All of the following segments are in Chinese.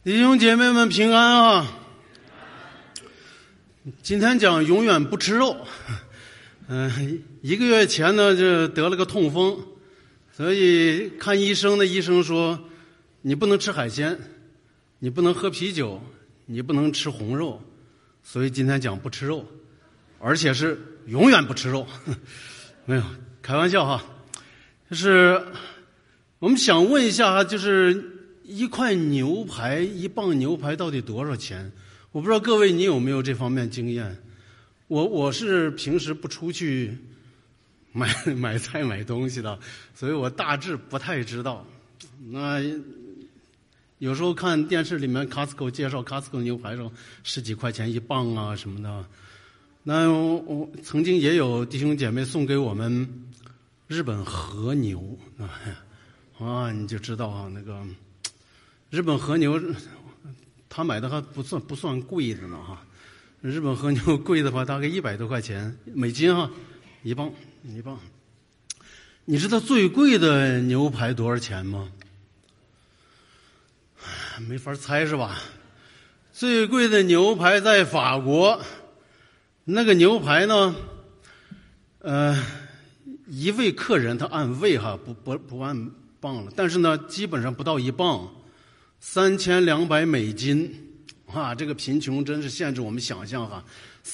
弟兄姐妹们平安啊！今天讲永远不吃肉。1个月前呢就得了个痛风，所以看医生的医生说你不能吃海鲜，你不能喝啤酒，你不能吃红肉，所以今天讲不吃肉，而且是永远不吃肉。没有开玩笑哈，就是我们想问一下，就是一块牛排，1磅牛排到底多少钱？我不知道各位你有没有这方面经验。我是平时不出去买菜买东西的，所以我大致不太知道。那有时候看电视里面 Costco 介绍 Costco 牛排上10几块钱1磅啊什么的。那我曾经也有弟兄姐妹送给我们日本和牛啊，你就知道啊，那个日本和牛他买的还不算贵的呢哈。日本和牛贵的话大概100多块钱美金哈，1磅。你知道最贵的牛排多少钱吗？没法猜是吧？最贵的牛排在法国，那个牛排呢，一位客人他按位哈，不按磅了，但是呢，基本上不到1磅，3200美金。啊，这个贫穷真是限制我们想象哈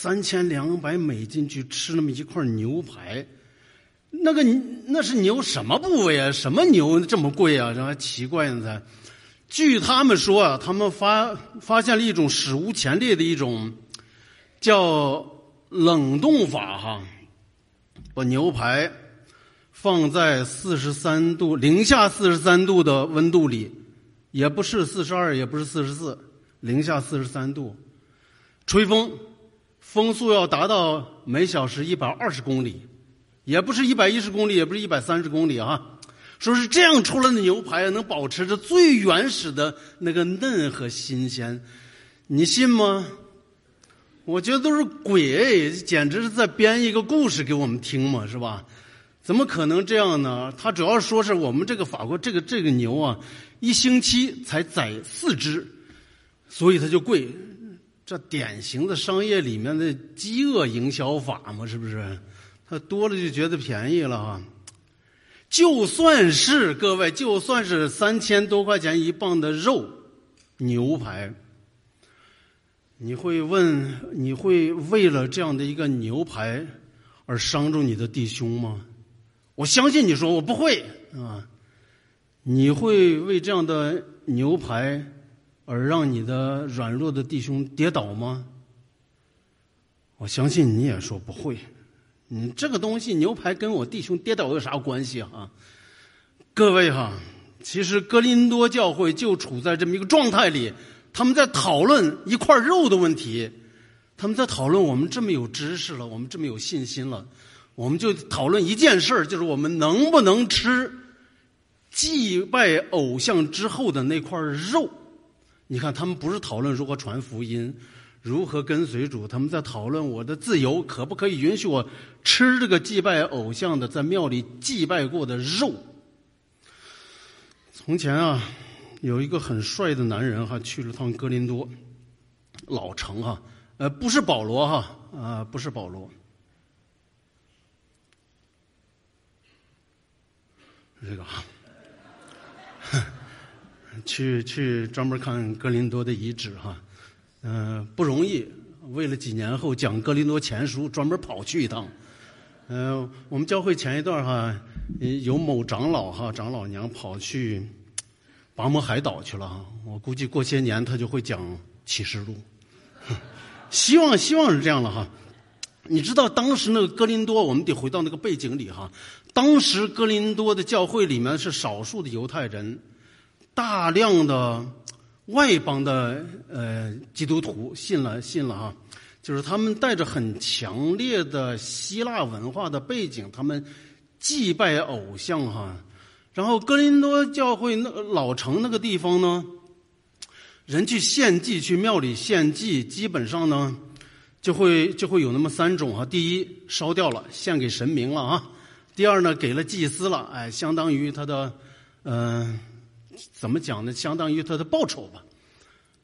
！3200美金去吃那么一块牛排，那是牛什么部位啊？什么牛这么贵啊？这还奇怪呢才。据他们说啊，他们发现了一种史无前例的一种叫冷冻法哈，把牛排放在43度零下43度的温度里，也不是42，也不是44。零下43度，吹风，风速要达到每小时120公里，也不是110公里，也不是130公里啊。说是这样出来的牛排能保持着最原始的那个嫩和新鲜，你信吗？我觉得都是鬼，简直是在编一个故事给我们听嘛，是吧？怎么可能这样呢？他主要说是我们这个法国这个牛啊，1星期才宰4只。所以它就贵，这典型的商业里面的饥饿营销法嘛，是不是？它多了就觉得便宜了哈。就算是各位，就算是3000多块钱1磅的肉牛排，你会为了这样的一个牛排而伤着你的弟兄吗？我相信你说我不会啊。你会为这样的牛排而让你的软弱的弟兄跌倒吗？我相信你也说不会。你这个东西牛排跟我弟兄跌倒有啥关系啊？各位哈，其实哥林多教会就处在这么一个状态里，他们在讨论一块肉的问题，他们在讨论我们这么有知识了，我们这么有信心了，我们就讨论一件事，就是我们能不能吃祭拜偶像之后的那块肉。你看他们不是讨论如何传福音，如何跟随主，他们在讨论我的自由可不可以允许我吃这个祭拜偶像的在庙里祭拜过的肉。从前啊，有一个很帅的男人哈，去了趟哥林多老城哈，不是保罗哈，不是保罗，这个哈。去专门看哥林多的遗址哈，不容易。为了几年后讲哥林多前书，专门跑去一趟。我们教会前一段哈，有某长老长老娘跑去拔摩海岛去了哈。我估计过些年他就会讲启示录，希望是这样了哈。你知道当时那个哥林多，我们得回到那个背景里哈。当时哥林多的教会里面是少数的犹太人。大量的外邦的基督徒信了哈，就是他们带着很强烈的希腊文化的背景，他们祭拜偶像哈。然后哥林多教会那老城那个地方呢，人去献祭，去庙里献祭，基本上呢就会有那么3种哈。第一，烧掉了，献给神明了啊。第二呢，给了祭司了，相当于他的怎么讲呢？相当于他的报酬吧。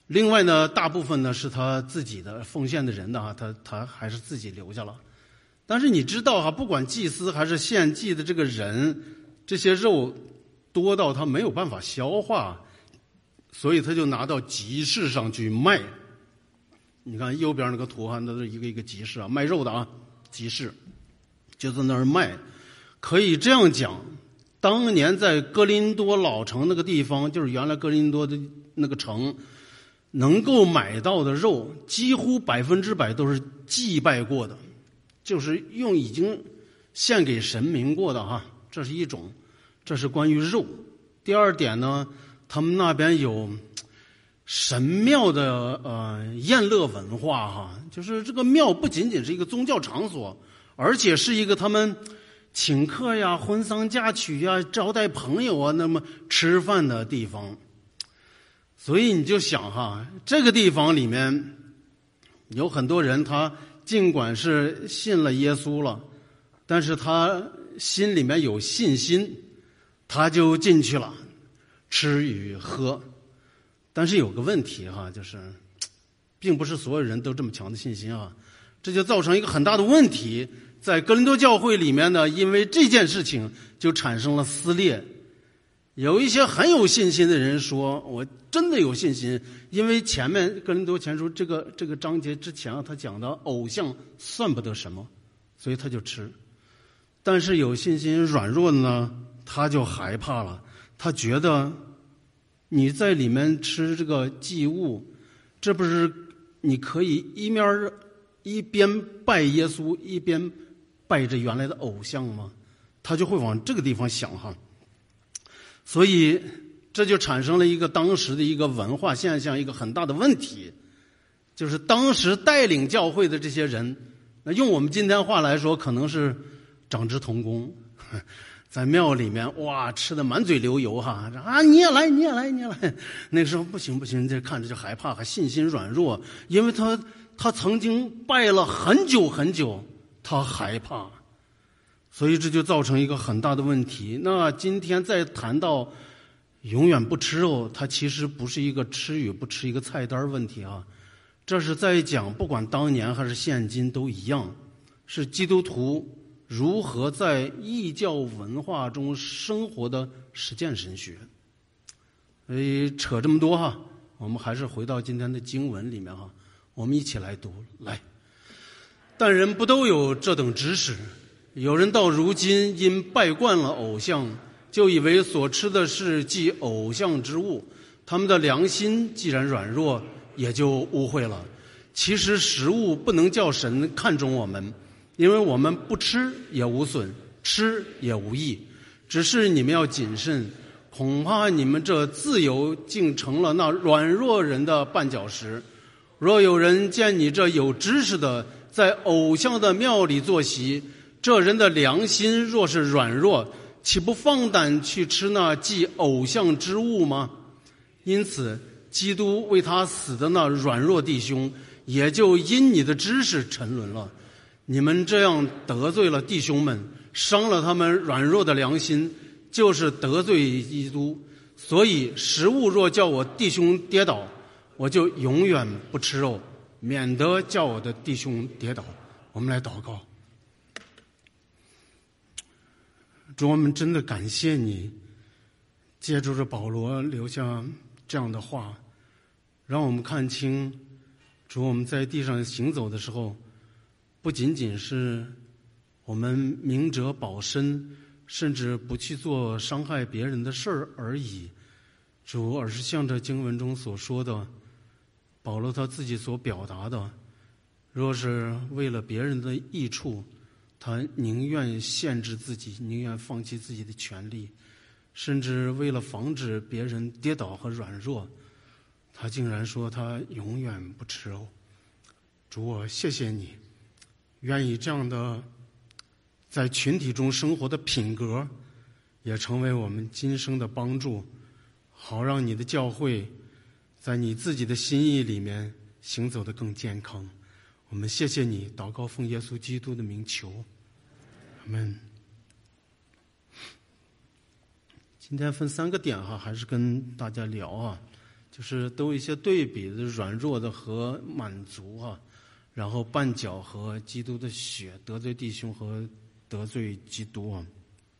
另外呢，大部分呢是他自己的奉献的人呢，他还是自己留下了。但是你知道哈，不管祭司还是献祭的这个人，这些肉多到他没有办法消化，所以他就拿到集市上去卖。你看右边那个图哈，那是一个一个集市啊，卖肉的啊，集市就在那儿卖。可以这样讲，当年在哥林多老城那个地方，就是原来哥林多的那个城，能够买到的肉，几乎100%都是祭拜过的，就是用已经献给神明过的哈。这是一种，这是关于肉。第二点呢，他们那边有神庙的宴乐文化哈，就是这个庙不仅仅是一个宗教场所，而且是一个他们请客呀、婚丧嫁娶呀、招待朋友啊，那么吃饭的地方。所以你就想哈，这个地方里面有很多人，他尽管是信了耶稣了，但是他心里面有信心，他就进去了，吃与喝。但是有个问题哈，就是并不是所有人都这么强的信心啊，这就造成一个很大的问题。在哥林多教会里面呢，因为这件事情就产生了撕裂。有一些很有信心的人说，我真的有信心，因为前面哥林多前书这个章节之前他讲的偶像算不得什么，所以他就吃。但是有信心软弱的呢，他就害怕了，他觉得你在里面吃这个祭物，这不是你可以一边拜耶稣一边拜着原来的偶像吗？他就会往这个地方想哈。所以这就产生了一个当时的一个文化现象，一个很大的问题，就是当时带领教会的这些人，那用我们今天话来说，可能是长之童工，在庙里面哇吃的满嘴流油哈啊，你也来。那个时候不行，这看着就害怕，还信心软弱，因为他曾经拜了很久，他害怕。所以这就造成一个很大的问题。那今天再谈到永远不吃肉，它其实不是一个吃与不吃一个菜单问题啊，这是在讲不管当年还是现今都一样，是基督徒如何在异教文化中生活的实践神学。所以扯这么多哈，我们还是回到今天的经文里面哈，我们一起来读。来，但人不都有这等知识？有人到如今因拜惯了偶像，就以为所吃的是祭偶像之物，他们的良心既然软弱，也就污秽了。其实食物不能叫神看重我们，因为我们不吃也无损，吃也无益。只是你们要谨慎，恐怕你们这自由竟成了那软弱人的绊脚石。若有人见你这有知识的在偶像的庙里坐席，这人的良心若是软弱，岂不放胆去吃那祭偶像之物吗？因此基督为他死的那软弱弟兄，也就因你的知识沉沦了。你们这样得罪了弟兄们，伤了他们软弱的良心，就是得罪基督。所以食物若叫我弟兄跌倒，我就永远不吃肉，免得叫我的弟兄跌倒。我们来祷告。主，我们真的感谢你，借助着保罗留下这样的话，让我们看清，主，我们在地上行走的时候，不仅仅是我们明哲保身，甚至不去做伤害别人的事儿而已，主，而是像这经文中所说的，保罗他自己所表达的，若是为了别人的益处，他宁愿限制自己，宁愿放弃自己的权利，甚至为了防止别人跌倒和软弱，他竟然说他永远不吃肉。主，我谢谢你，愿意这样的在群体中生活的品格，也成为我们今生的帮助，好让你的教会在你自己的心意里面行走得更健康。我们谢谢你，祷告奉耶稣基督的名求，阿们。今天分3个点哈，还是跟大家聊啊， 就是都有一些对比的，软弱的和满足啊，然后绊脚和基督的血，得罪弟兄和得罪基督啊。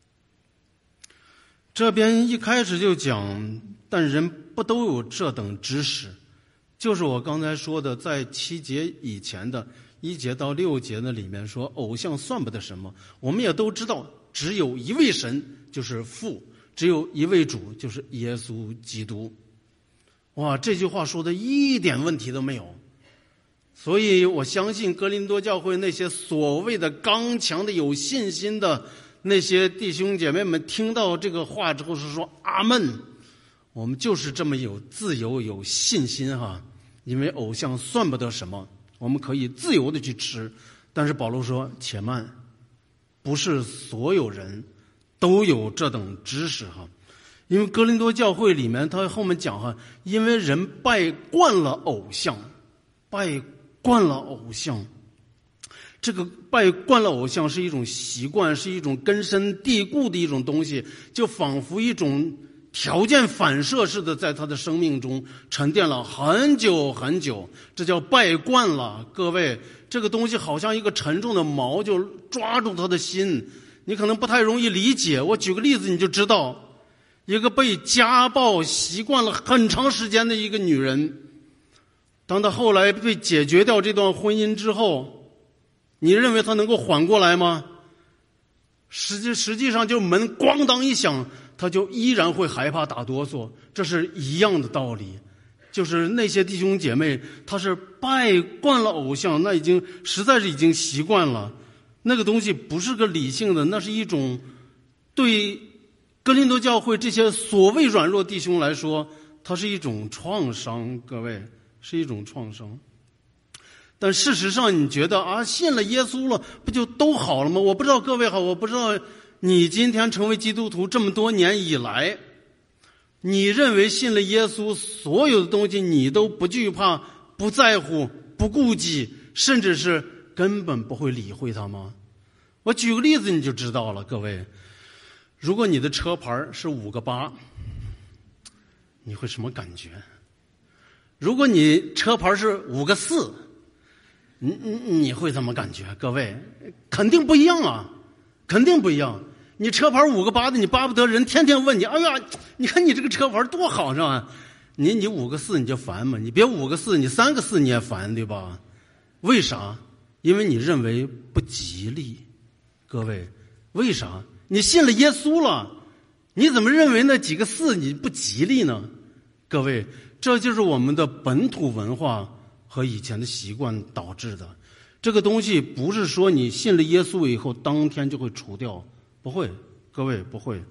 这边一开始就讲，但人不都有这等知识，就是我刚才说的，在7节以前的1节到6节的里面说，偶像算不得什么。我们也都知道，只有一位神，就是父；只有一位主，就是耶稣基督。哇，这句话说的一点问题都没有。所以我相信哥林多教会那些所谓的刚强的、有信心的那些弟兄姐妹们，听到这个话之后是说阿们。我们就是这么有自由、有信心哈，因为偶像算不得什么，我们可以自由的去吃。但是保罗说且慢，不是所有人都有这等知识哈。因为哥林多教会里面他后面讲哈，因为人拜惯了偶像，拜惯了偶像，这个拜惯了偶像是一种习惯，是一种根深蒂固的一种东西，就仿佛一种条件反射似的，在他的生命中沉淀了很久很久，这叫拜惯了。各位，这个东西好像一个沉重的锚，就抓住他的心，你可能不太容易理解。我举个例子你就知道，一个被家暴习惯了很长时间的一个女人，当她后来被解决掉这段婚姻之后，你认为她能够缓过来吗？实际上就门咣当一响，她就依然会害怕打哆嗦。这是一样的道理，就是那些弟兄姐妹他是拜惯了偶像，那实在是已经习惯了，那个东西不是个理性的，那是一种对哥林多教会这些所谓软弱弟兄来说，它是一种创伤。各位，是一种创伤。但事实上你觉得啊，信了耶稣了不就都好了吗？我不知道各位好，我不知道你今天成为基督徒这么多年以来，你认为信了耶稣所有的东西你都不惧怕、不在乎、不顾忌，甚至是根本不会理会它吗？我举个例子你就知道了。各位，如果你的车牌是5个8，你会什么感觉？如果你车牌是5个4，你会怎么感觉？各位，肯定不一样啊，肯定不一样。你车牌5个8的，你巴不得人天天问你，哎呀，你看你这个车牌多好是吧？你5个4你就烦嘛，你别5个4，你3个4你也烦，对吧？为啥？因为你认为不吉利。各位，为啥？你信了耶稣了，你怎么认为那几个4你不吉利呢？各位，这就是我们的本土文化和以前的习惯导致的。这个东西不是说你信了耶稣以后当天就会除掉，不会，各位不会。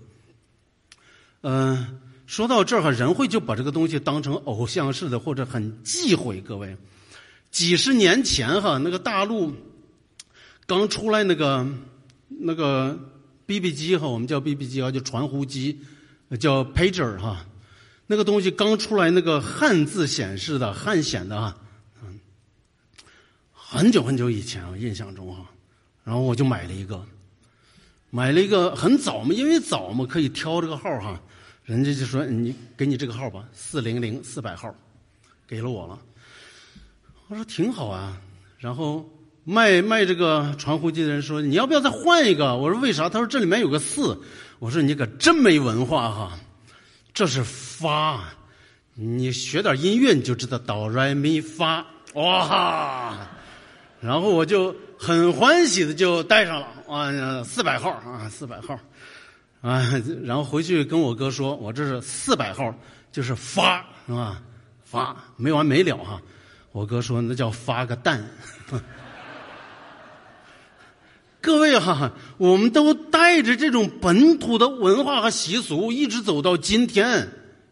说到这儿人会就把这个东西当成偶像式的，或者很忌讳。各位，几十年前那个大陆刚出来那个 BB 机我们叫 BB 机就传呼机，叫 pager 那个东西刚出来，那个汉字显示的汉显的很久很久以前我印象中然后我就买了一个很早嘛，因为早嘛可以挑这个号人家就说你给你这个号吧，400 400号，给了我了。我说挺好啊，然后卖这个传呼机的人说你要不要再换一个？我说为啥？他说这里面有个4。我说你可真没文化这是发，你学点音乐你就知道哆来咪发，哇！然后我就很欢喜的就带上了400号400号然后回去跟我哥说，我这是400号，就是发是吧？发没完没了我哥说那叫发个蛋。各位我们都带着这种本土的文化和习俗一直走到今天，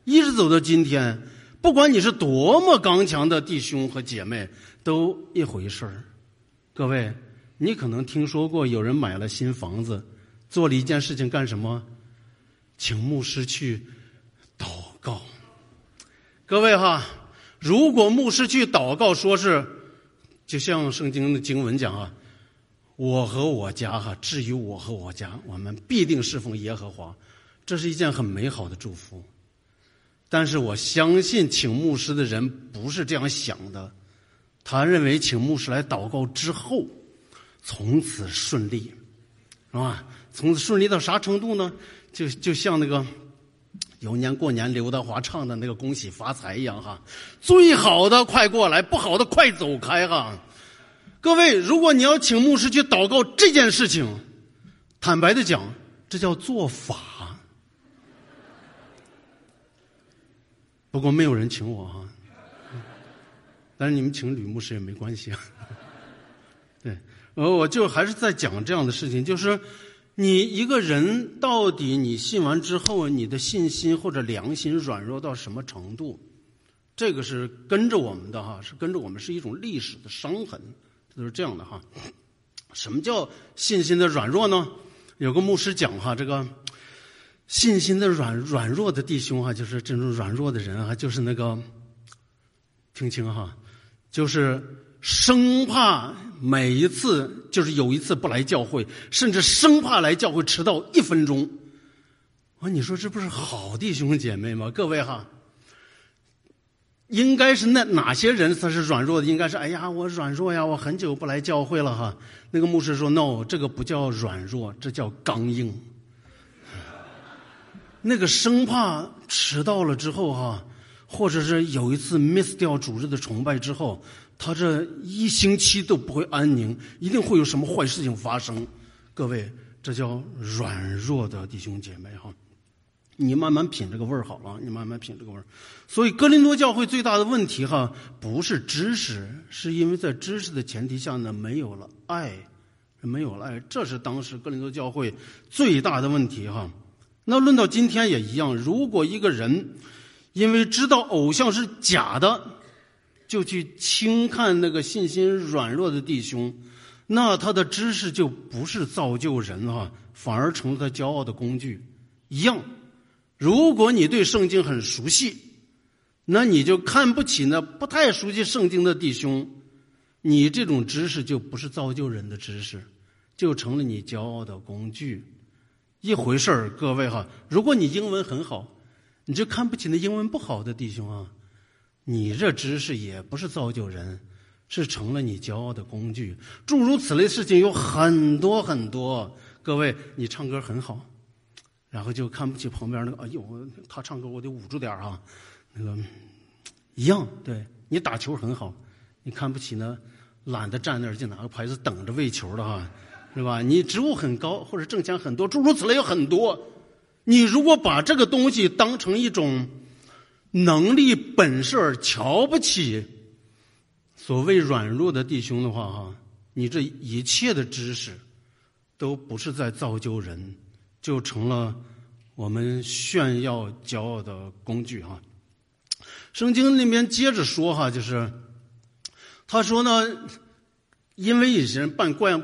不管你是多么刚强的弟兄和姐妹都一回事儿。各位，你可能听说过有人买了新房子，做了一件事情干什么？请牧师去祷告。各位如果牧师去祷告，说是就像圣经的经文讲我和我家至于我和我家，我们必定侍奉耶和华，这是一件很美好的祝福。 但是我相信请牧师的人不是这样想的，他认为请牧师来祷告之后从此顺利，是吧？从此顺利到啥程度呢？就像那个有年过年刘德华唱的那个恭喜发财一样哈，最好的快过来，不好的快走开哈。各位，如果你要请牧师去祷告这件事情，坦白的讲，这叫做法。不过没有人请我哈，但是你们请吕牧师也没关系啊。对，我就还是在讲这样的事情，就是你一个人到底你信完之后，你的信心或者良心软弱到什么程度，这个是跟着我们的哈，是跟着我们，是一种历史的伤痕，就是这样的哈。什么叫信心的软弱呢？有个牧师讲哈，这个信心的软弱的弟兄哈，就是这种软弱的人哈，就是那个听清哈，就是生怕每一次就是有一次不来教会，甚至生怕来教会迟到1分钟。你说这不是好弟兄姐妹吗？各位哈，应该是哪些人他是软弱的？应该是哎呀我软弱呀，我很久不来教会了哈。那个牧师说 no， 这个不叫软弱，这叫刚硬。那个生怕迟到了之后哈，或者是有一次 miss 掉主日的崇拜之后，他这1星期都不会安宁，一定会有什么坏事情发生。各位，这叫软弱的弟兄姐妹哈。你慢慢品这个味儿好了，你慢慢品这个味儿。所以哥林多教会最大的问题哈，不是知识，是因为在知识的前提下呢，没有了爱，这是当时哥林多教会最大的问题哈。那论到今天也一样，如果一个人因为知道偶像是假的，就去轻看那个信心软弱的弟兄，那他的知识就不是造就人哈，反而成了他骄傲的工具一样。如果你对圣经很熟悉，那你就看不起那不太熟悉圣经的弟兄，你这种知识就不是造就人的知识，就成了你骄傲的工具。一回事儿，各位哈，如果你英文很好，你就看不起那英文不好的弟兄啊，你这知识也不是造就人，是成了你骄傲的工具。诸如此类的事情有很多很多。各位，你唱歌很好，然后就看不起旁边那个，哎呦，他唱歌我得捂住点哈，那个一样。对，你打球很好，你看不起那懒得站那儿就拿个牌子等着喂球的哈，是吧？你职务很高或者挣钱很多，诸如此类有很多。你如果把这个东西当成一种能力本事而瞧不起所谓软弱的弟兄的话哈，你这一切的知识都不是在造就人，就成了我们炫耀骄傲的工具哈。圣经里面接着说哈，就是他说呢，因为有些人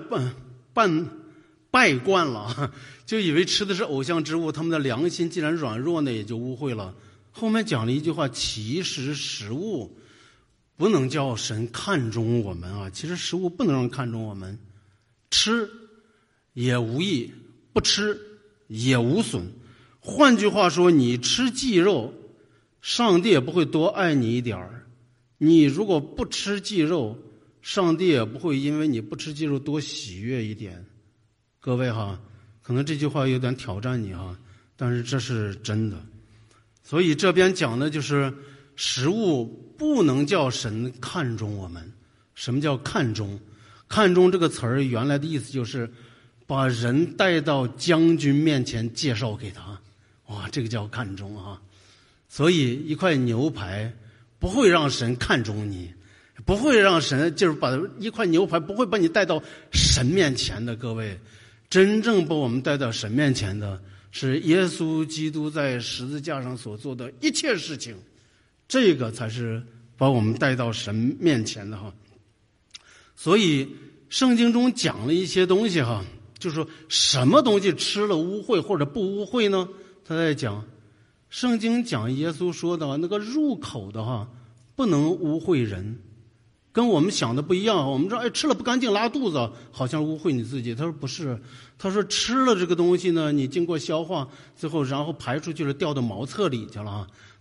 拜惯了，就以为吃的是偶像之物，他们的良心既然软弱呢，也就污秽了。后面讲了一句话，其实食物不能叫神看中我们啊，其实食物不能让看中我们，吃也无益，不吃也无损。换句话说，你吃鸡肉，上帝也不会多爱你一点儿；你如果不吃鸡肉，上帝也不会因为你不吃鸡肉多喜悦一点。各位哈，可能这句话有点挑战你哈，但是这是真的。所以这边讲的就是食物不能叫神看中我们。什么叫看中？看中这个词儿原来的意思就是把人带到将军面前介绍给他，哇，这个叫看中啊。所以一块牛排不会让神看中你，不会让神就是把一块牛排不会把你带到神面前的。各位，真正把我们带到神面前的是耶稣基督在十字架上所做的一切事情，这个才是把我们带到神面前的哈。所以圣经中讲了一些东西哈，就是说什么东西吃了污秽或者不污秽呢？他在讲圣经讲耶稣说的那个入口的哈，不能污秽人，跟我们想的不一样。我们说哎，吃了不干净拉肚子，好像污秽你自己。他说不是，他说吃了这个东西呢，你经过消化最后然后排出去了，掉到茅厕里去了。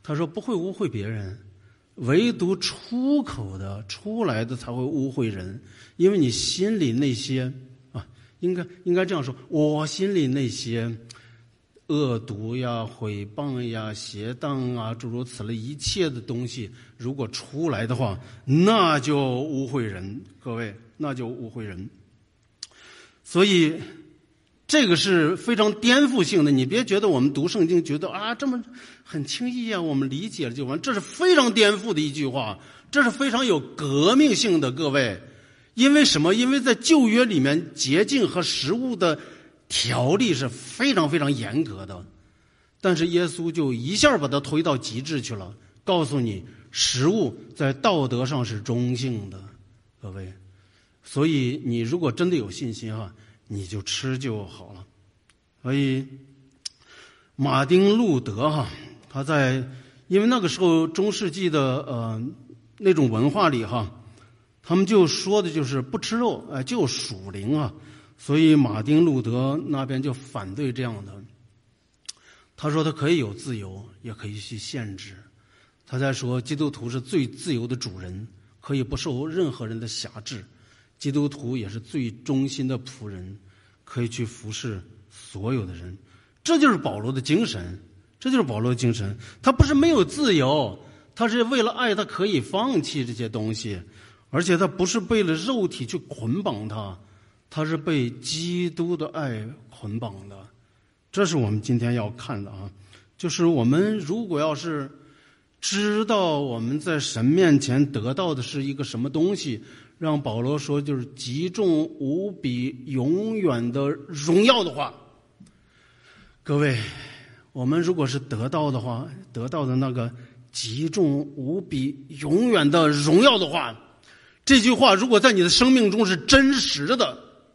他说不会污秽别人，唯独出口的出来的才会污秽人，因为你心里那些应该这样说，我心里那些恶毒呀、毁谤呀、邪荡啊，诸如此类一切的东西，如果出来的话，那就污秽人。各位，那就污秽人。所以这个是非常颠覆性的，你别觉得我们读圣经觉得这么很轻易啊，我们理解了就完，这是非常颠覆的一句话，这是非常有革命性的，各位。因为什么？因为在旧约里面洁净和食物的条例是非常非常严格的，但是耶稣就一下把它推到极致去了，告诉你食物在道德上是中性的，各位。所以你如果真的有信心你就吃就好了。所以马丁路德他在因为那个时候中世纪的那种文化里他们就说的就是不吃肉就属灵所以马丁路德那边就反对这样的。他说他可以有自由，也可以去限制。他在说基督徒是最自由的主人，可以不受任何人的辖制。基督徒也是最忠心的仆人，可以去服侍所有的人。这就是保罗的精神，这就是保罗的精神。他不是没有自由，他是为了爱，他可以放弃这些东西，而且他不是为了肉体去捆绑他，他是被基督的爱捆绑的。这是我们今天要看的就是我们如果要是知道我们在神面前得到的是一个什么东西，让保罗说就是极重无比永远的荣耀的话，各位，我们如果是得到的话，得到的那个极重无比永远的荣耀的话，这句话如果在你的生命中是真实的，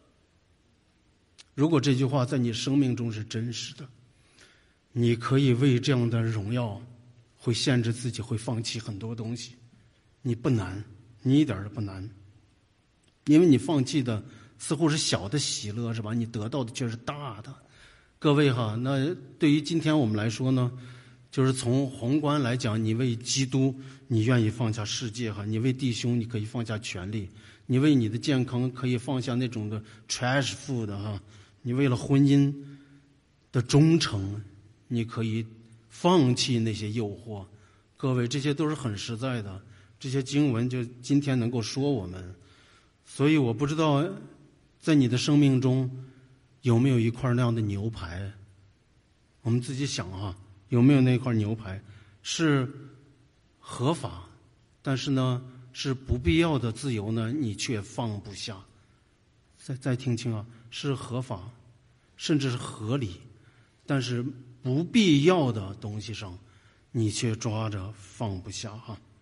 如果这句话在你生命中是真实的，你可以为这样的荣耀会限制自己，会放弃很多东西。你不难，你一点都不难，因为你放弃的似乎是小的喜乐，是吧？你得到的却是大的。各位那对于今天我们来说呢，就是从宏观来讲，你为基督你愿意放下世界你为弟兄你可以放下权利，你为你的健康可以放下那种的 trash food 你为了婚姻的忠诚你可以放弃那些诱惑。各位，这些都是很实在的，这些经文就今天能够说我们。所以我不知道在你的生命中有没有一块那样的牛排，我们自己想有没有那块牛排是合法，但是呢是不必要的自由呢你却放不下。再听清是合法甚至是合理，但是不必要的东西上你却抓着放不下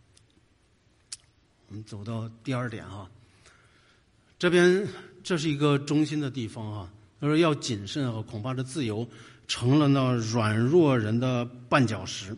我们走到第二点这边这是一个中心的地方他说要谨慎恐怕这自由成了那软弱人的绊脚石。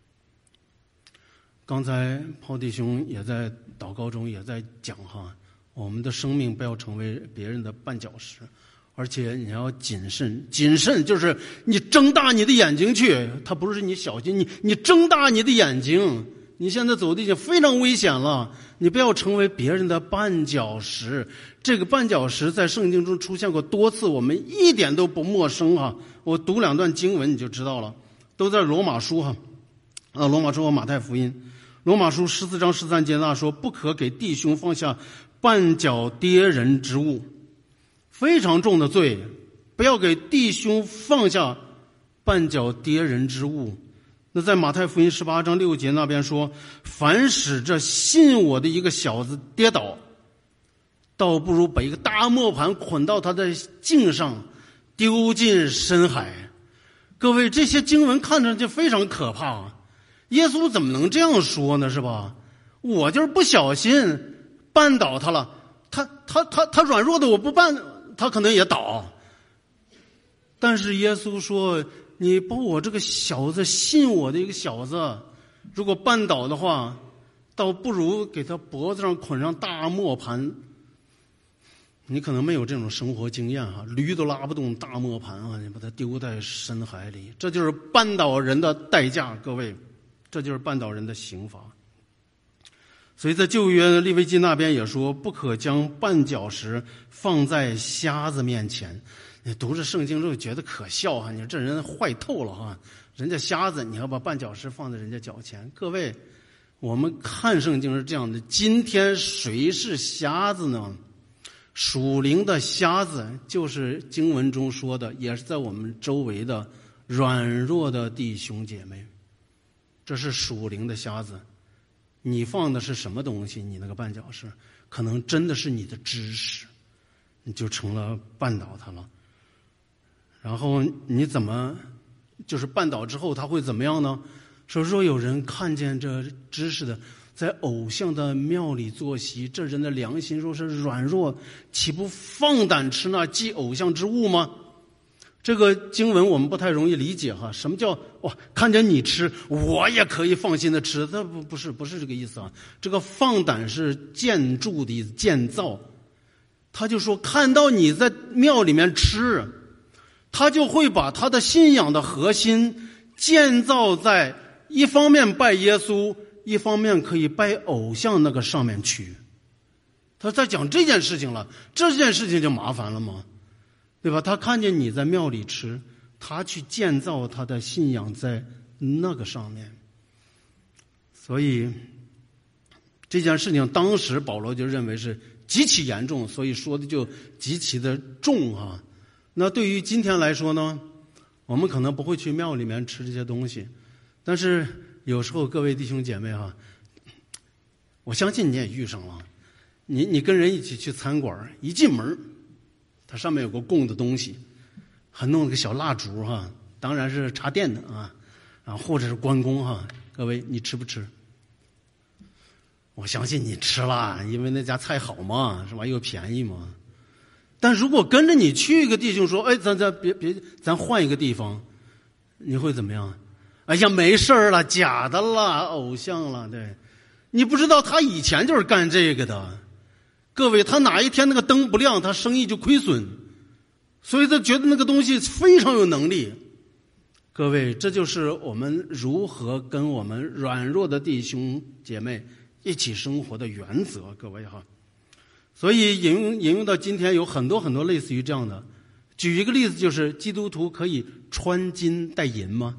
刚才抛弟兄也在祷告中也在讲我们的生命不要成为别人的绊脚石，而且你要谨慎。谨慎就是你睁大你的眼睛去，它不是你小心，你睁大你的眼睛。你现在走的已经非常危险了，你不要成为别人的绊脚石。这个绊脚石在圣经中出现过多次，我们一点都不陌生我读两段经文你就知道了，都在罗马书罗马书和马太福音。罗马书14章13节那说，不可给弟兄放下绊脚跌人之物，非常重的罪，不要给弟兄放下绊脚跌人之物。那在马太福音18章6节那边说，凡使这信我的一个小子跌倒，倒不如把一个大磨盘捆到他的颈上，丢进深海。各位，这些经文看着就非常可怕耶稣怎么能这样说呢？是吧？我就是不小心绊倒他了，他软弱的我不绊，他可能也倒。但是耶稣说，你把我这个小子，信我的一个小子，如果绊倒的话，倒不如给他脖子上捆上大磨盘。你可能没有这种生活经验驴都拉不动大磨盘你把它丢在深海里，这就是绊倒人的代价。各位， 这就是绊倒人的刑罚。所以在旧约利未记那边也说，不可将绊脚石放在瞎子面前。你读着圣经之后觉得可笑啊，你说这人坏透了哈，人家瞎子你要把绊脚石放在人家脚前。各位，我们看圣经是这样的，今天谁是瞎子呢？属灵的瞎子就是经文中说的，也是在我们周围的软弱的弟兄姐妹，这是属灵的瞎子。你放的是什么东西？你那个绊脚石可能真的是你的知识，你就成了绊倒他了。然后你怎么就是绊倒之后他会怎么样呢？说有人看见这知识的在偶像的庙里坐席，这人的良心若是软弱，岂不放胆吃那祭偶像之物吗？这个经文我们不太容易理解哈，什么叫哇？看见你吃，我也可以放心的吃？这不是这个意思啊。这个放胆是建筑的意思，建造。他就说看到你在庙里面吃，他就会把他的信仰的核心建造在一方面拜耶稣，一方面可以拜偶像那个上面去。他在讲这件事情了，这件事情就麻烦了吗？对吧？他看见你在庙里吃，他去建造他的信仰在那个上面。所以这件事情当时保罗就认为是极其严重，所以说的就极其的重啊。那对于今天来说呢，我们可能不会去庙里面吃这些东西，但是有时候各位弟兄姐妹哈，我相信你也遇上了，你跟人一起去餐馆，一进门它上面有个供的东西，还弄了个小蜡烛哈，当然是插电的啊，然后或者是关公哈。各位，你吃不吃？我相信你吃了，因为那家菜好嘛，是吧？又便宜嘛。但如果跟着你去一个弟兄说，哎，咱别，咱换一个地方，你会怎么样？哎呀，没事了，假的了，偶像了，对。你不知道他以前就是干这个的。各位，他哪一天那个灯不亮，他生意就亏损，所以他觉得那个东西非常有能力。各位，这就是我们如何跟我们软弱的弟兄姐妹一起生活的原则。各位哈，所以引用到今天有很多很多类似于这样的。举一个例子，就是基督徒可以穿金戴银吗？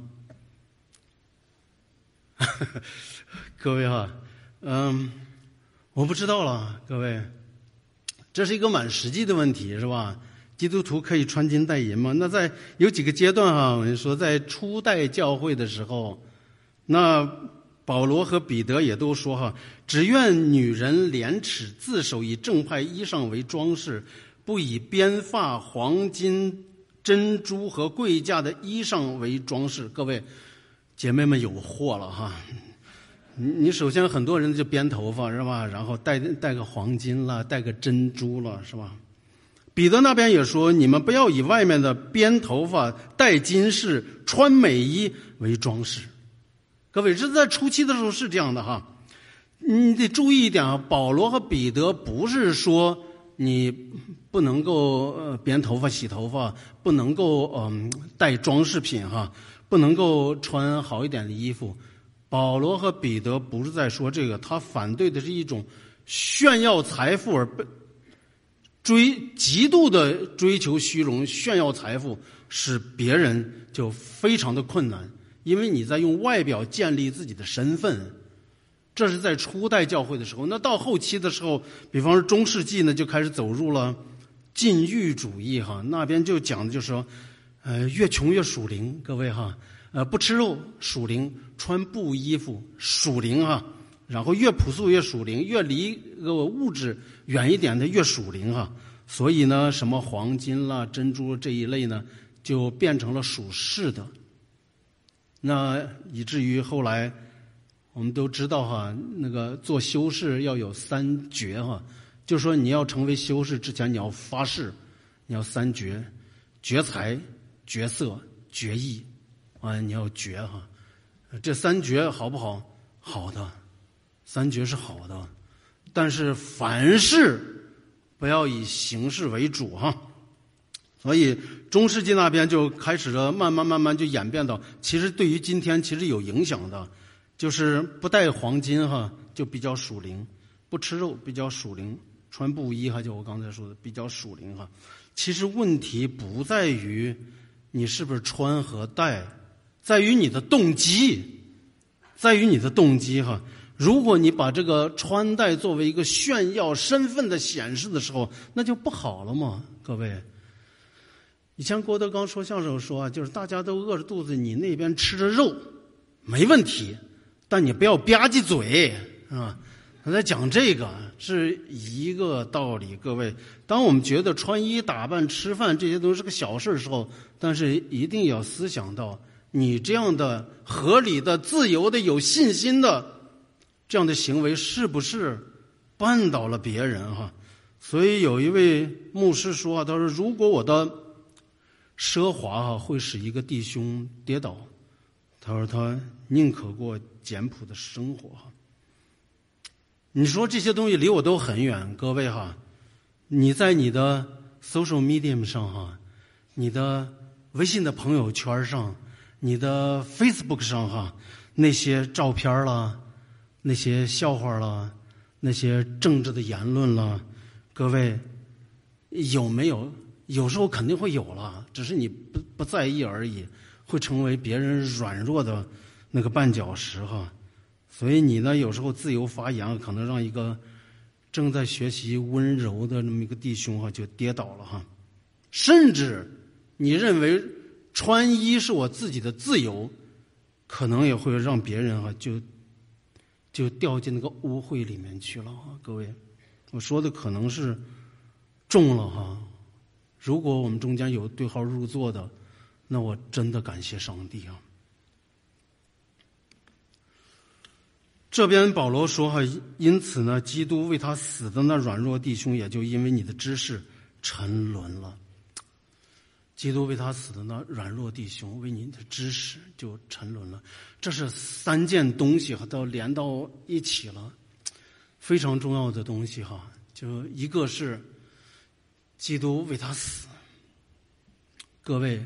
各位哈，我不知道了，各位。这是一个蛮实际的问题，是吧？基督徒可以穿金戴银吗？那在有几个阶段哈，我跟你说，在初代教会的时候，那保罗和彼得也都说哈，只愿女人廉耻自守，以正派衣裳为装饰，不以编发、黄金、珍珠和贵价的衣裳为装饰。各位姐妹们有祸了哈！你首先很多人就编头发是吧？然后戴个黄金了，戴个珍珠了是吧？彼得那边也说，你们不要以外面的编头发、戴金饰、穿美衣为装饰。各位，这在初期的时候是这样的哈。你得注意一点啊，保罗和彼得不是说你不能够编头发、洗头发，不能够戴装饰品哈，不能够穿好一点的衣服。保罗和彼得不是在说这个，他反对的是一种炫耀财富而极度的追求虚荣，炫耀财富，使别人就非常的困难，因为你在用外表建立自己的身份。这是在初代教会的时候。那到后期的时候，比方说中世纪呢，就开始走入了禁欲主义哈，那边就讲的就是说，越穷越属灵，各位哈。不吃肉属灵，穿布衣服属灵哈，然后越朴素越属灵，越离物质远一点的越属灵哈。所以呢，什么黄金啦、珍珠这一类呢，就变成了属世的。那以至于后来我们都知道哈，那个做修士要有3绝哈，就说你要成为修士之前，你要发誓，你要3绝：绝财、绝色、绝义。你要绝哈，这3绝好不好？好的，3绝是好的，但是凡事不要以形式为主哈。所以中世纪那边就开始了，慢慢就演变到，其实对于今天其实有影响的， 就是不戴黄金哈，就比较属灵；不吃肉比较属灵；穿布衣哈，就我刚才说的比较属灵哈。其实问题不在于你是不是穿和戴，在于你的动机，在于你的动机哈。如果你把这个穿戴作为一个炫耀身份的显示的时候，那就不好了嘛，各位。以前郭德纲说相声说啊，就是大家都饿着肚子，你那边吃着肉没问题，但你不要吧唧嘴，是吧？他在讲这个是一个道理，各位。当我们觉得穿衣打扮、吃饭这些都是个小事的时候，但是一定要思想到，你这样的合理的、自由的、有信心的这样的行为，是不是绊倒了别人哈？所以有一位牧师说啊，他说：“如果我的奢华会使一个弟兄跌倒，他说他宁可过简朴的生活。”你说这些东西离我都很远，各位哈，你在你的 social media 上哈，你的微信的朋友圈上，你的 Facebook 上哈，那些照片啦，那些笑话啦，那些政治的言论啦，各位有没有？有时候肯定会有了，只是你不在意而已，会成为别人软弱的那个绊脚石哈。所以你呢，有时候自由发言，可能让一个正在学习温柔的那么一个弟兄哈，就跌倒了哈。甚至你认为穿衣是我自己的自由，可能也会让别人哈就掉进那个污秽里面去了哈。各位，我说的可能是重了哈。如果我们中间有对号入座的，那我真的感谢上帝啊。这边保罗说哈，因此呢，基督为他死的那软弱弟兄，也就因为你的知识沉沦了。基督为他死的那软弱弟兄，为你的知识就沉沦了。这是三件东西哈，都连到一起了，非常重要的东西哈。就一个是基督为他死，各位，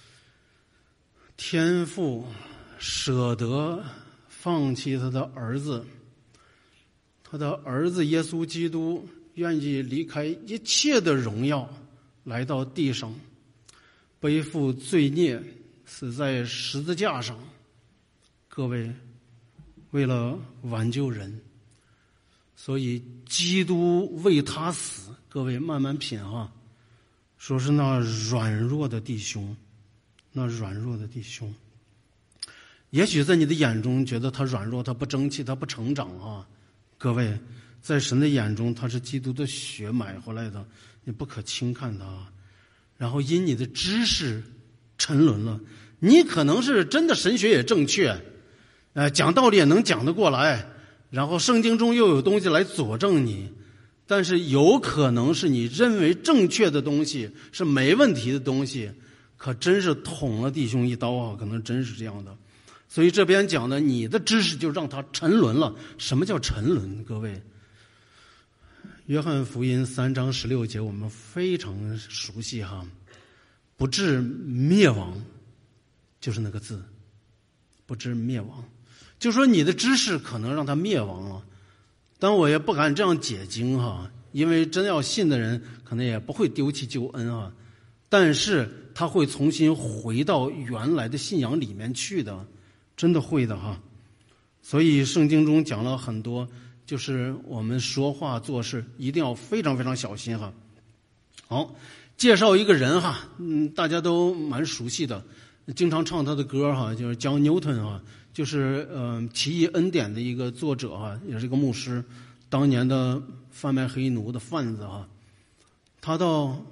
天父舍得放弃他的儿子，他的儿子耶稣基督愿意离开一切的荣耀，来到地上，背负罪孽，死在十字架上。各位，为了挽救人，所以基督为他死。各位慢慢品哈，说是那软弱的弟兄，那软弱的弟兄。也许在你的眼中觉得他软弱，他不争气，他不成长啊。各位，在神的眼中，他是基督的血买回来的，你不可轻看他。然后因你的知识沉沦了，你可能是真的神学也正确，讲道理也能讲得过来，然后圣经中又有东西来佐证你，但是有可能是你认为正确的东西，是没问题的东西，可真是捅了弟兄一刀啊，可能真是这样的。所以这边讲的，你的知识就让他沉沦了。什么叫沉沦？各位，约翰福音3章16节我们非常熟悉哈，不至灭亡，就是那个字，不至灭亡。就说你的知识可能让他灭亡了，但我也不敢这样解经哈，因为真要信的人可能也不会丢弃救恩啊，但是他会重新回到原来的信仰里面去的。真的会的哈，所以圣经中讲了很多，就是我们说话做事一定要非常非常小心哈。好，介绍一个人哈，大家都蛮熟悉的，经常唱他的歌哈，就是John Newton哈，就是奇异恩典的一个作者哈，也是一个牧师，当年的贩卖黑奴的贩子哈。他到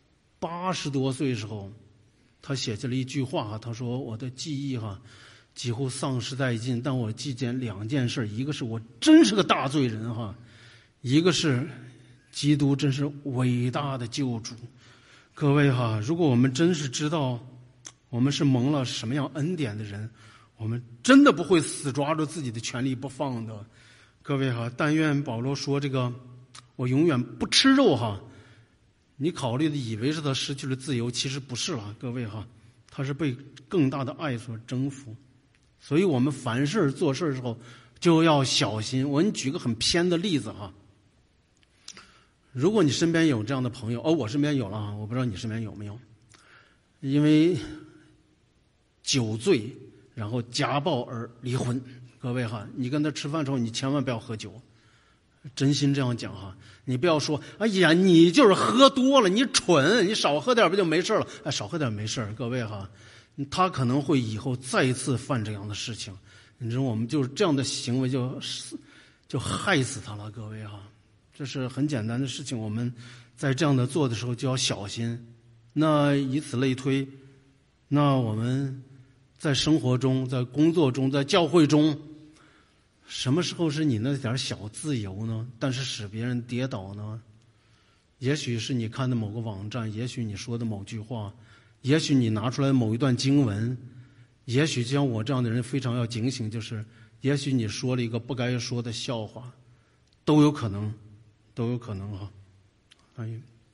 80多岁时候，他写下了一句话哈，他说：“我的记忆哈。”几乎丧失殆尽，但我记见2件事，一个是我真是个大罪人哈，一个是基督真是伟大的救主。各位哈，如果我们真是知道我们是蒙了什么样恩典的人，我们真的不会死抓住自己的权利不放的。各位哈，但愿保罗说这个我永远不吃肉哈，你考虑的以为是他失去了自由，其实不是了。各位哈，他是被更大的爱所征服。 所以我们凡事做事的时候就要小心。我给你举个很偏的例子哈，如果你身边有这样的朋友，我身边有了啊，我不知道你身边有没有，因为酒醉然后家暴而离婚。各位哈，你跟他吃饭的时候，你千万不要喝酒，真心这样讲哈，你不要说，哎呀，你就是喝多了，你蠢，你少喝点不就没事了？哎，少喝点没事。各位哈，他可能会以后再一次犯这样的事情。你知道，我们就是这样的行为就害死他了。各位哈，这是很简单的事情，我们在这样的做的时候就要小心。那以此类推，那我们在生活中、在工作中、在教会中，什么时候是你那点小自由呢？但是使别人跌倒呢？也许是你看的某个网站，也许你说的某句话，也许你拿出来某一段经文，也许就像我这样的人非常要警醒，就是也许你说了一个不该说的笑话，都有可能哈。哎，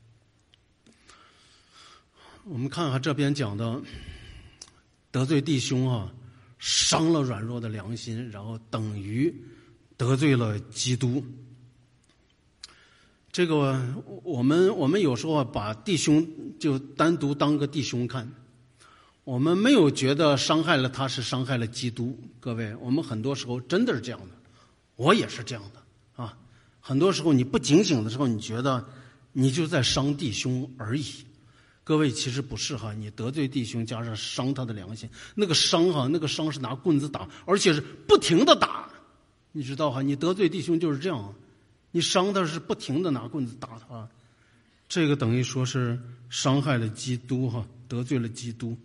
我们看看这边讲的得罪弟兄啊，伤了软弱的良心，然后等于得罪了基督。这个我们有时候把弟兄就单独当个弟兄看，我们没有觉得伤害了他是伤害了基督。各位，我们很多时候真的是这样的，我也是这样的啊。很多时候你不警醒的时候，你觉得你就在伤弟兄而已。各位，其实不是哈，你得罪弟兄加上伤他的良心，那个伤是拿棍子打，而且是不停的打，你知道哈？你得罪弟兄就是这样，你伤他是不停的拿棍子打他，这个等于说是伤害了基督哈，得罪了基督。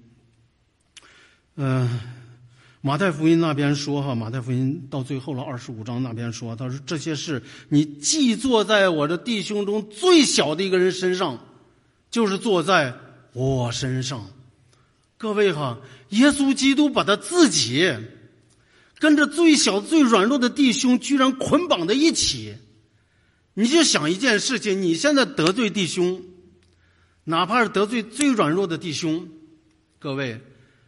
马太福音那边说哈，马太福音到最后了25章那边说，他说这些事你既做在我的弟兄中最小的一个人身上，就是坐在我身上。各位哈，耶稣基督把他自己跟着最小最软弱的弟兄居然捆绑在一起。你就想一件事情，你现在得罪弟兄，哪怕是得罪最软弱的弟兄，各位，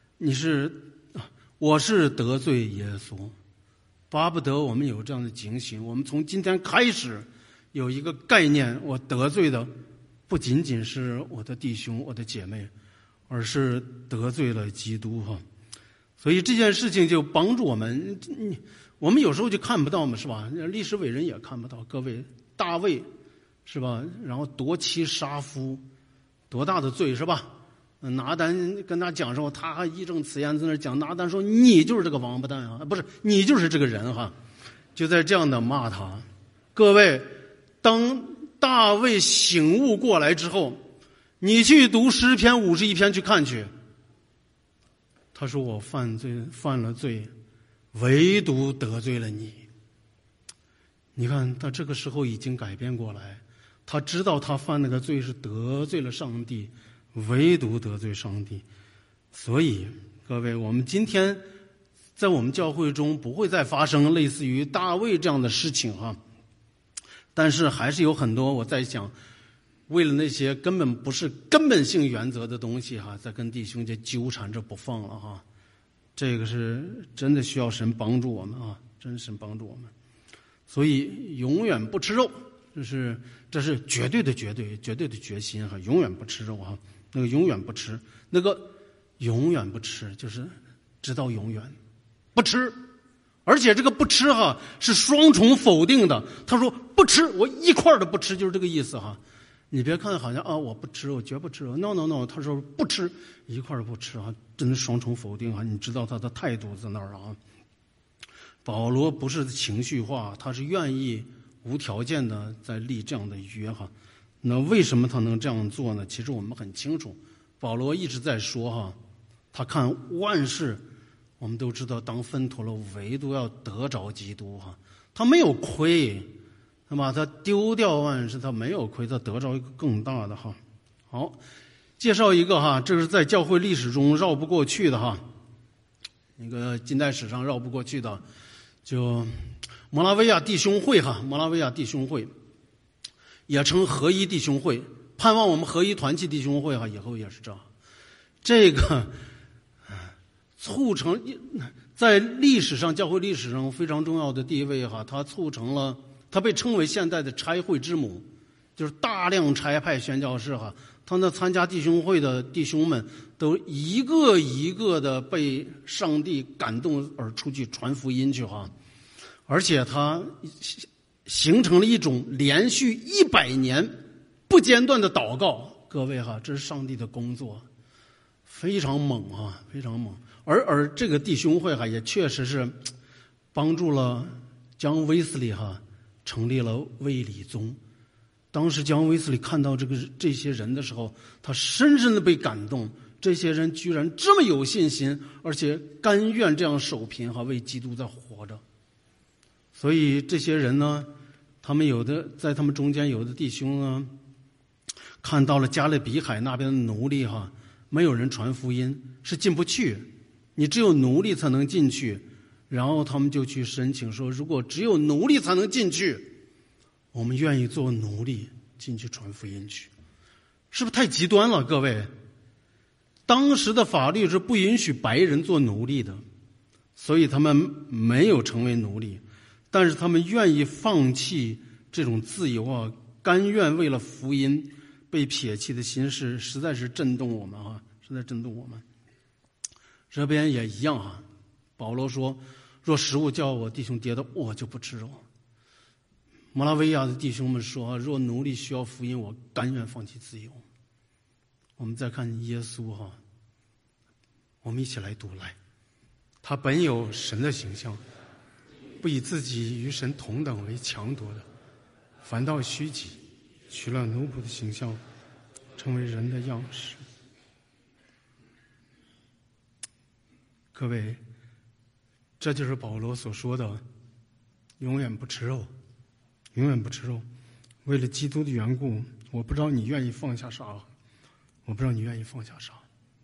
我是得罪耶稣，巴不得我们有这样的警醒。我们从今天开始有一个概念，我得罪的不仅仅是我的弟兄我的姐妹，而是得罪了基督哈。所以这件事情就帮助我们，我们有时候就看不到嘛，是吧？历史伟人也看不到。各位，大卫是吧？然后夺妻杀夫，多大的罪是吧？拿单跟他讲说，他还义正辞严在那讲，拿单说你就是这个王八蛋啊，不是你就是这个人哈，就在这样的骂他。各位，当大卫醒悟过来之后，你去读诗篇51篇去看去。他说我犯了罪，唯独得罪了你。你看他这个时候已经改变过来，他知道他犯那个罪是得罪了上帝，唯独得罪上帝。所以各位，我们今天在我们教会中不会再发生类似于大卫这样的事情哈。但是还是有很多我在想，为了那些根本不是根本性原则的东西哈，在跟弟兄就纠缠着不放了哈。这个是真的需要神帮助我们啊，真神帮助我们。所以永远不吃肉，这是绝对的决心哈，永远不吃肉哈。那个永远不吃，那个永远不吃，就是直到永远不吃。而且这个不吃哈是双重否定的。他说不吃，我一块都不吃，就是这个意思哈。你别看好像我不吃，我绝不吃。No， 他说不吃，一块都不吃啊，真的双重否定啊！你知道他的态度在那儿啊。保罗不是情绪化，他是愿意无条件的在立这样的约哈。那为什么他能这样做呢？其实我们很清楚，保罗一直在说哈，他看万事。我们都知道，当分妥了，唯独要得着基督哈，他没有亏，那么他丢掉万事，他没有亏，他得着一个更大的哈。好，介绍一个哈，这是在教会历史中绕不过去的哈，那个近代史上绕不过去的，就摩拉维亚弟兄会哈，摩拉维亚弟兄会也称合一弟兄会，盼望我们合一团契弟兄会哈，以后也是这样，这个。促成在历史上，教会历史上非常重要的地位哈，它促成了，它被称为现代的差会之母，就是大量差派宣教士哈，他那参加弟兄会的弟兄们都一个一个的被上帝感动而出去传福音去哈，而且它形成了一种连续100年不间断的祷告。各位哈，这是上帝的工作，非常猛啊，非常猛。而这个弟兄会哈，也确实是帮助了江威斯利哈成立了卫理宗。当时江威斯利看到这些人的时候，他深深的被感动，这些人居然这么有信心，而且甘愿这样守贫哈，为基督在活着。所以这些人呢，他们在他们中间有的弟兄呢，看到了加勒比海那边的奴隶哈，没有人传福音，是进不去，你只有奴隶才能进去。然后他们就去申请说，如果只有奴隶才能进去，我们愿意做奴隶进去传福音去。是不是太极端了？各位，当时的法律是不允许白人做奴隶的，所以他们没有成为奴隶，但是他们愿意放弃这种自由啊，甘愿为了福音被撇弃的心事，实在是震动我们啊，实在震动我们。这边也一样啊，保罗说，若食物叫我弟兄跌倒，我就不吃肉。摩拉维亚的弟兄们说，若奴隶需要福音，我甘愿放弃自由。我们再看耶稣哈，我们一起来读来。他本有神的形象，不以自己与神同等为强夺的，反倒虚己，取了奴仆的形象，成为人的样式。各位，这就是保罗所说的永远不吃肉，永远不吃肉。为了基督的缘故，我不知道你愿意放下啥，我不知道你愿意放下啥。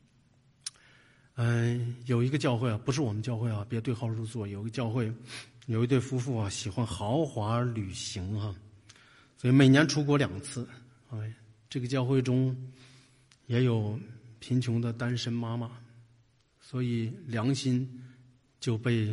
有一个教会啊，不是我们教会啊，别对号入座。有个教会，有一对夫妇啊，喜欢豪华旅行啊，所以每年出国2次。这个教会中也有贫穷的单身妈妈，所以良心就被，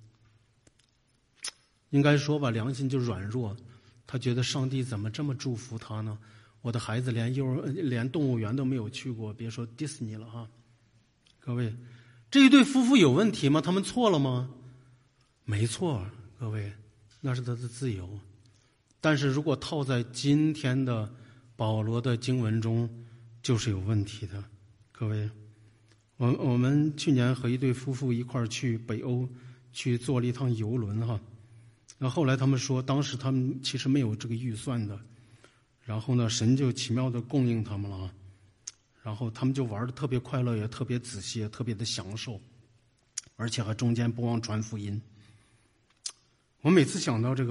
应该说吧，良心就软弱。他觉得上帝怎么这么祝福他呢？我的孩子连动物园都没有去过，别说迪士尼了哈。各位，这一对夫妇有问题吗？他们错了吗？没错，各位，那是他的自由。但是如果套在今天的保罗的经文中，就是有问题的。各位，我们去年和一对夫妇一块儿去北欧去坐了一趟游轮哈。然后后来他们说，当时他们其实没有这个预算的，然后呢，神就奇妙的供应他们了，然后他们就玩的特别快乐，也特别仔细，也特别的享受，而且还中间不忘传福音。我每次想到这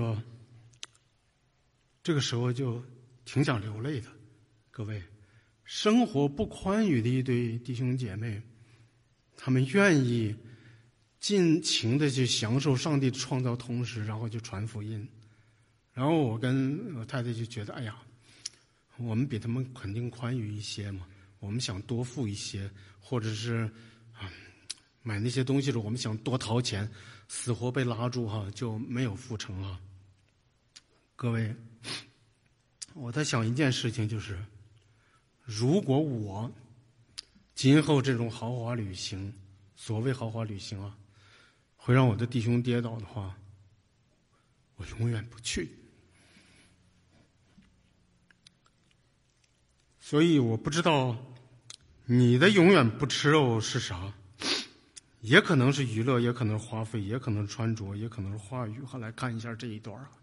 个时候就挺想流泪的。各位，生活不宽裕的一对弟兄姐妹，他们愿意尽情的去享受上帝的创造，同时然后就传福音。然后我跟我太太就觉得，哎呀，我们比他们肯定宽裕一些嘛，我们想多付一些，或者是买那些东西的时候我们想多掏钱，死活被拉住哈，就没有付成啊。各位，我在想一件事情，就是如果我今后这种豪华旅行，所谓豪华旅行啊，会让我的弟兄跌倒的话，我永远不去。所以我不知道你的永远不吃肉是啥，也可能是娱乐，也可能是花费，也可能是穿着，也可能是话语。来看一下这一段啊，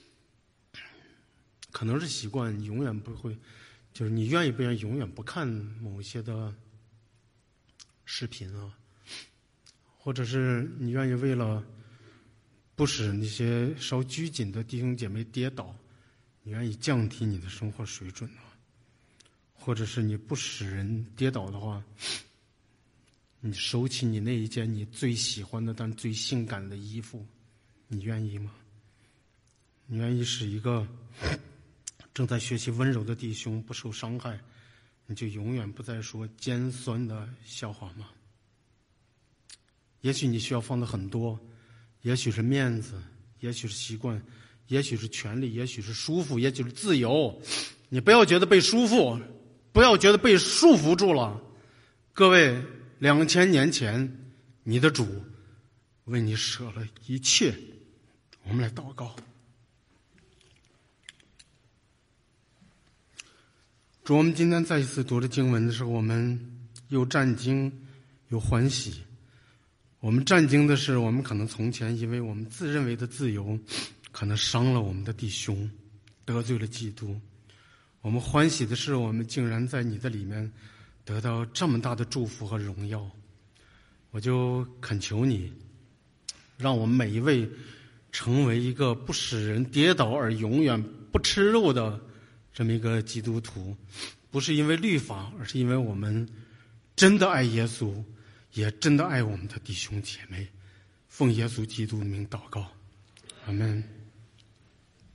可能是习惯，永远不会，就是你愿意不愿意永远不看某些的视频啊，或者是你愿意为了不使那些稍拘谨的弟兄姐妹跌倒，你愿意降低你的生活水准啊，或者是你不使人跌倒的话，你收起你那一件你最喜欢的但最性感的衣服，你愿意吗？你愿意使一个正在学习温柔的弟兄不受伤害，你就永远不再说尖酸的笑话吗？ 也许你需要放的很多，也许是面子，也许是习惯，也许是权利，也许是舒服，也许是自由。你不要觉得被束缚，不要觉得被束缚住了。各位，2000年前你的主为你舍了一切。我们来祷告。主，我们今天再一次读着经文的时候，我们又战惊又欢喜。我们战惊的是，我们可能从前因为我们自认为的自由，可能伤了我们的弟兄，得罪了基督。我们欢喜的是，我们竟然在你的里面得到这么大的祝福和荣耀。我就恳求你，让我们每一位成为一个不使人跌倒而永远不吃肉的这么一个基督徒，不是因为律法，而是因为我们真的爱耶稣，也真的爱我们的弟兄姐妹。奉耶稣基督的名祷告，阿们。